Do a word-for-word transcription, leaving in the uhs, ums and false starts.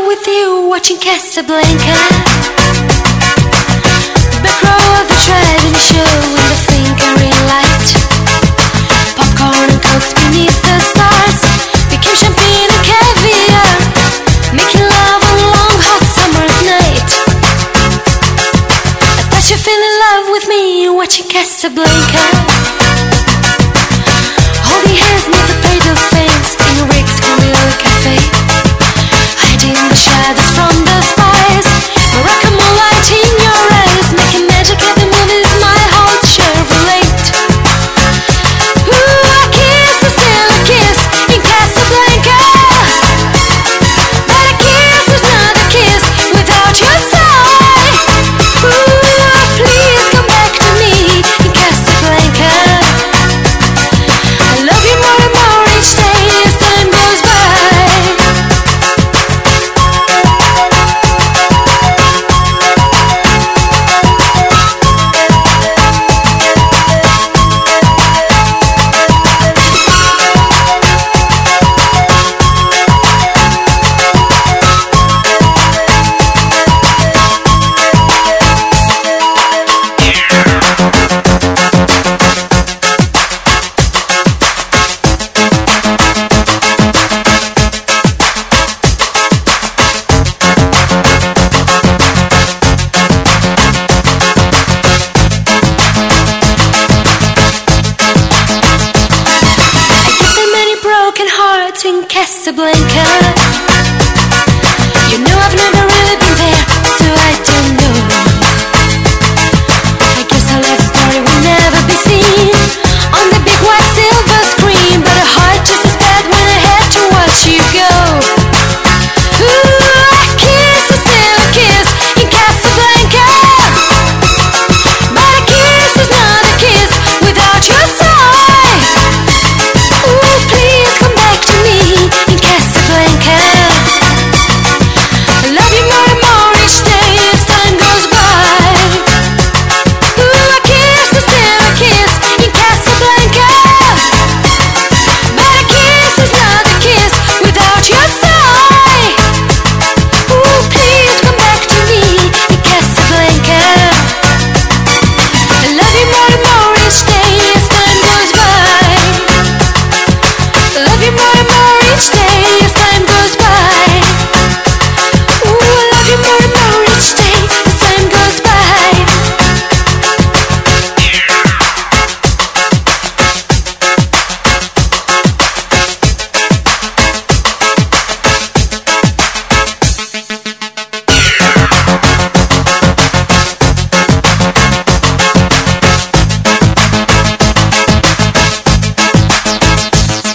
with you, watching Casablanca. Back row of the driving show in the flickering light. Popcorn and cokes beneath the stars became champagne and caviar, making love on a long hot summer's night. I thought you fell in love with me, watching Casablanca.